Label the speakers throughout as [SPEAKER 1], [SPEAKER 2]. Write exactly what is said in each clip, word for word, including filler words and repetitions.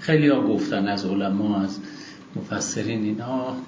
[SPEAKER 1] خیلی ها گفتن از علما، از مفسرین، اینا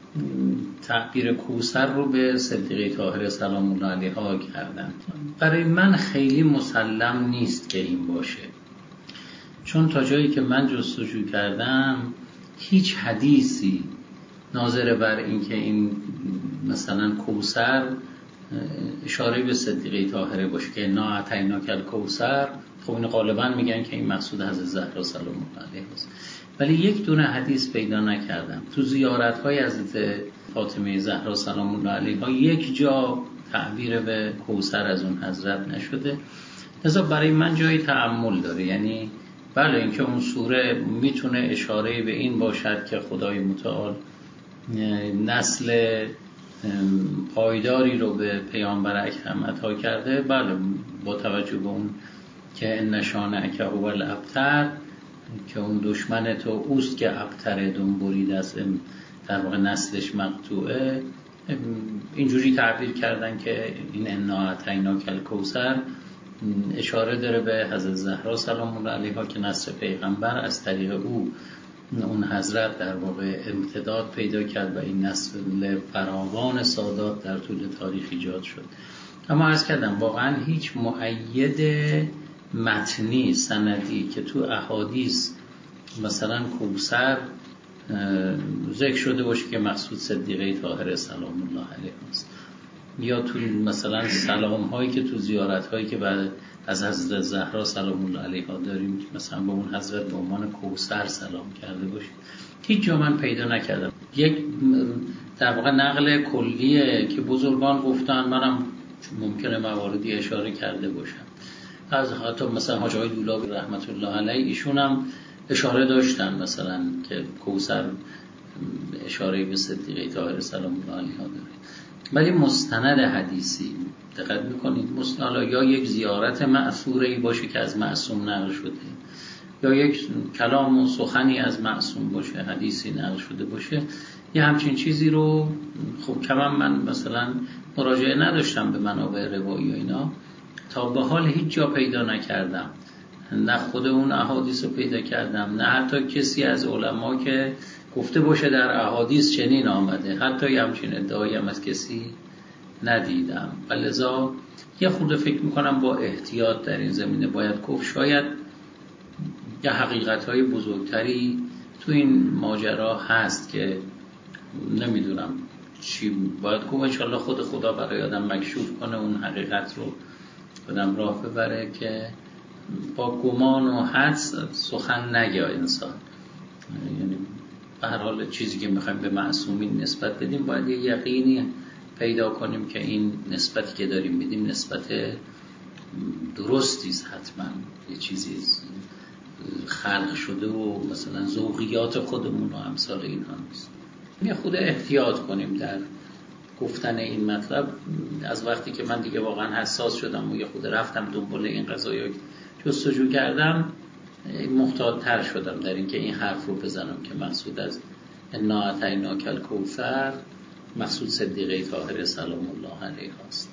[SPEAKER 1] تعبیر کوثر رو به صدیقه طاهره سلام الله علیها کردن. برای من خیلی مسلم نیست که این باشه، چون تا جایی که من جستجو کردم هیچ حدیثی ناظر بر این که این مثلا کوثر اشاره به صدیقه طاهره باشه که انا اعطیناک الکوثر، خب این غالبا میگن که این مقصود حضرت زهرا سلام الله علیها است، ولی یک دونه حدیث پیدا نکردم. تو زیارت‌های حضرت فاطمه زهرا سلام الله علیها یک جا تعبیر به کوثر از اون حضرت نشده، لذا برای من جای تأمل داره. یعنی بله اینکه اون سوره میتونه اشاره به این باشد که خدای متعال نسل پایداری رو به پیامبر اکرم عطا کرده، بله با توجه به اون که ان شانئک هو الابتر، که اون دشمن تو اوست که ابتر دون برید است، در واقع نسلش مقطوعه، اینجوری تعبیر کردن که این انا اعطیناک الکوثر اشاره داره به حضرت زهرا سلام الله علیها که نسل پیغمبر از طریق او اون حضرت در واقع امتداد پیدا کرد و این نسل فراوان سادات در طول تاریخ ایجاد شد. اما عرض کردم واقعا هیچ مؤید متنی سندی که تو احادیث مثلا کوثر ذکر شده باشه که مقصود صدیقه طاهره سلام الله علیها است، یا تو مثلا سلام هایی که تو زیارت هایی که بعد از حضرت زهرا سلام الله علیها داریم که مثلا به اون حضرت به عنوان کوثر سلام کرده باشه، هیچ جا من پیدا نکردم. یک در واقع نقل کلیه که بزرگان گفتن، منم ممکنه مواردی اشاره کرده باشم، از حتی مثلا حاج آقای دولابی رحمت الله علیه ایشون هم اشاره داشتن مثلا که کوثر اشاره به صدیقه طاهره سلام الله علیها داره، ولی مستند حدیثی دقت میکنید مستند یا یک زیارت مأثوره‌ای باشه که از معصوم نقل شده، یا یک کلام و سخنی از معصوم باشه، حدیثی نقل شده باشه، یه همچین چیزی رو خب کمم من مثلا مراجعه نداشتم به منابع روایی و اینا، تا به حال هیچ جا پیدا نکردم، نه خود اون احادیث رو پیدا کردم، نه حتی کسی از علما که گفته باشه در احادیث چنین آمده، حتی یه همچین ادعایی هم از کسی ندیدم. لذا یه خورده فکر میکنم با احتیاط در این زمینه باید گفت، شاید یه حقیقت‌های بزرگتری تو این ماجرا هست که نمیدونم چی باید گفت. انشالله خود خدا برای آدم مکشوف کنه اون حقیقت رو، آدم راه ببره که با گمان و حدس سخن نگه انسان. یعنی به هر حال چیزی که میخوایم به معصومین نسبت بدیم باید یه یقینی پیدا کنیم که این نسبتی که داریم بدیم نسبت درستیست، حتما یه چیزی خلق شده و مثلا ذوقیات خودمون و امثال اینها نیست. یه خود احتیاط کنیم در گفتن این مطلب. از وقتی که من دیگه واقعا حساس شدم و یه خود رفتم دنبال این قضایا جستجو کردم، محتاط تر شدم در این که این حرف رو بزنم که مقصود از انا اعطیناک الکوثر مقصود صدیقه طاهره سلام الله علیها است.